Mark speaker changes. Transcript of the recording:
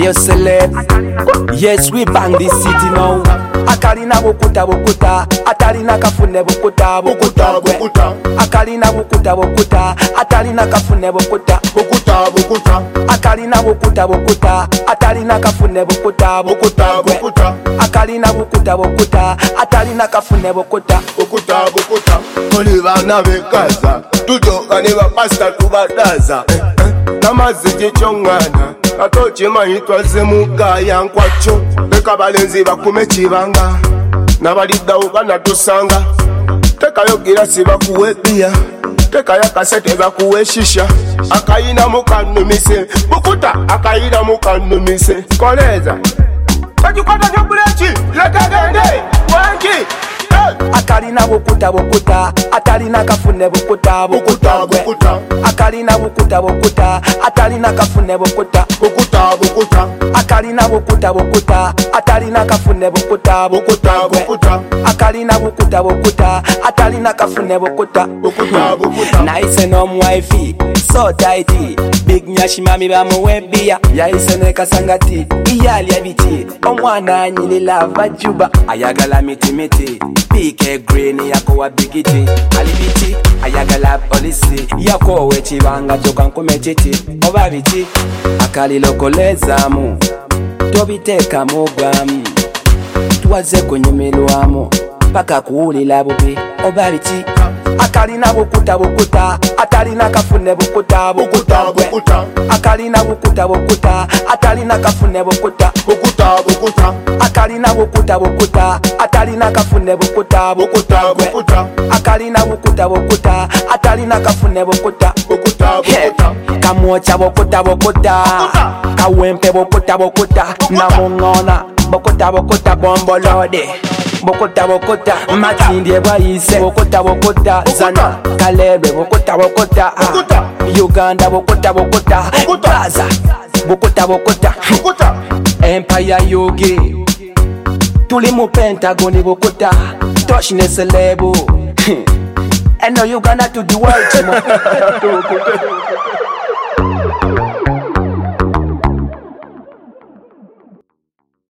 Speaker 1: Yo celeb, yes we bang this city now. Akalina bukuta bukuta, atalina kafune bukuta bukuta bukuta. Akalina bukuta bukuta, atalina kafune bukuta bukuta bukuta. Akalina bukuta bukuta, atalina kafune bukuta bukuta bukuta. Akalina bukuta bukuta, atalina kafune bukuta bukuta bukuta.
Speaker 2: Oli bana bekaza, tutoka ne bapasta tubadaza. Namazije chongana, katoche mahitwa zemuga yankwacho. Beka balenzi bakume chibanga, nabalidda ugana tusanga. Teka yogira sibakuwe bia, teka yakasete bakuwe shisha. Akayina mukanumise, bukuta akayina mukanumise. Koleza kajukata nyobulechi, lekagende, wanki.
Speaker 1: Akalina bukuta bukuta, atalina kafune bukuta bukuta bukuta. Akalina bukuta bukuta, atalina kafune bukuta
Speaker 2: bukuta bukuta.
Speaker 1: Akalina bukuta bukuta, atalina kafune bukuta bukuta bukuta. Akalina bukuta bukuta, atalina kafune bukuta
Speaker 2: bukuta bukuta.
Speaker 1: Nice no wifi, so tighty. Big nyashi mami bamuwebia, yaise ne kasangati. Iyali abiti, omwana anyilila vajuba. Ayagala miti miti, pike green yako wa bigiti. Alibiti, ayagala polisi, yako wechibanga toka nkumetiti. Obabiti, akalilokolezamu, tobiteka mugwamu. Tuwaze kunyumirwamu, paka kuulila bubi. Obabiti, akalina bukuta bukuta, atalina kafune bukuta bukuta bukuta. Akalina bukuta bukuta, atalina kafune bukuta
Speaker 2: bukuta bukuta.
Speaker 1: Akalina bukuta bukuta, atalina kafune bukuta bukuta bukuta. Akalina bukuta bukuta, atalina kafune bukuta
Speaker 2: bukuta bukuta.
Speaker 1: Kamocha bukuta bukuta, kawempe bukuta bukuta. Namungona bukuta bukuta bombolode. Bukuta bukuta, matindye bwayise bukuta bukuta. Zana Kalebe bukuta bukuta. Uganda bukuta bukuta. Gaza bukuta bukuta. Empire Yogi, tuli mu Pentagoni bukuta. Toshness level. And now Uganda to the world.